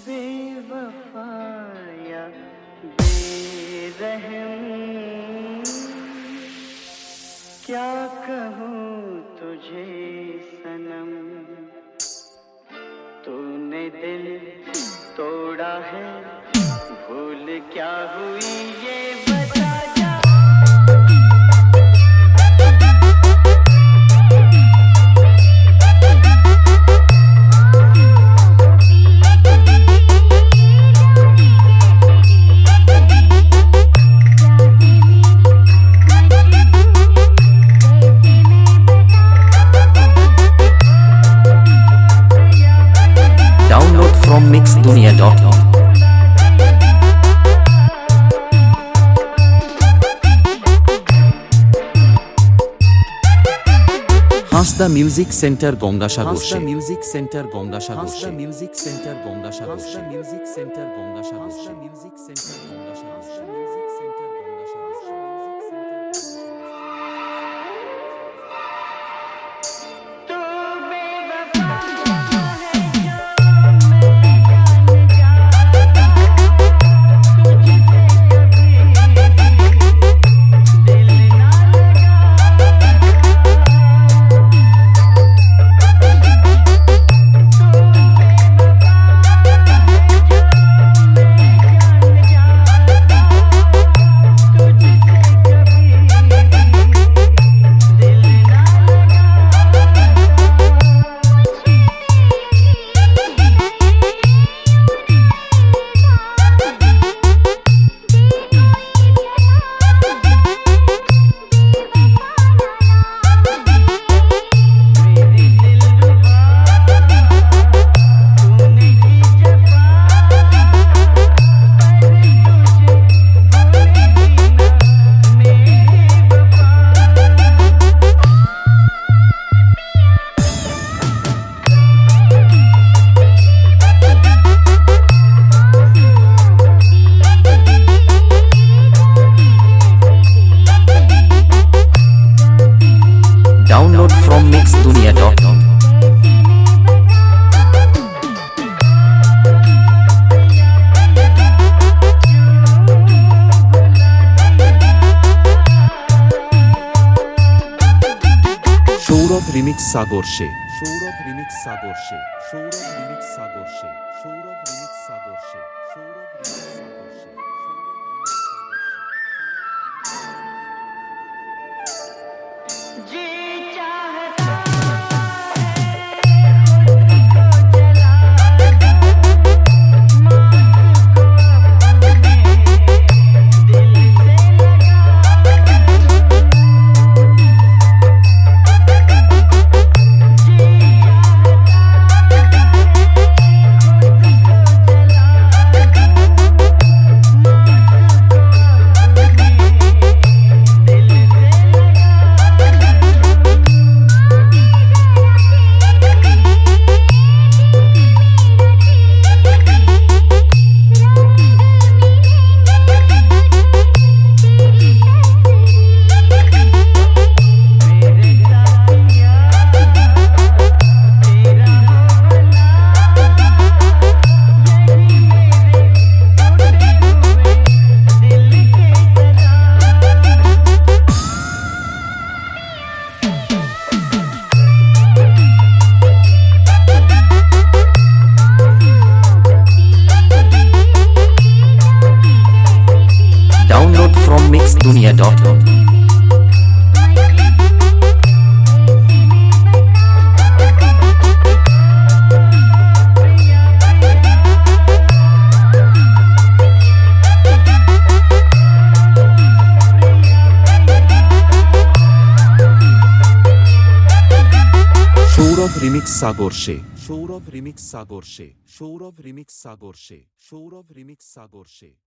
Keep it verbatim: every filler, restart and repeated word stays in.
बेवफाया बेरहम, क्या कहूँ तुझे सनम, तूने दिल तोड़ा है, भूल क्या हुई ये बता जा। Download from mix dunia dot com. Hasda Music Center Gongasagar. Hasda Music Center Gongasagar. Hasda Music Center Gongasagar. Hasda Music Center Gongasagar. Hasda Music Center Gongasagar. Hasda Music Center Download from mix dunia dot com. Shourav Remix Sagar se. Shourav Remix Sagar se. Shourav Remix Sagar se. Shourav Remix Sagar se. Shourav Remix Sagar se. Ji Download from mix dunia dot com. Shourav Remix Sagar se. Shourav Remix Sagar se. Shourav Remix Sagar se. Shourav Remix Sagar se.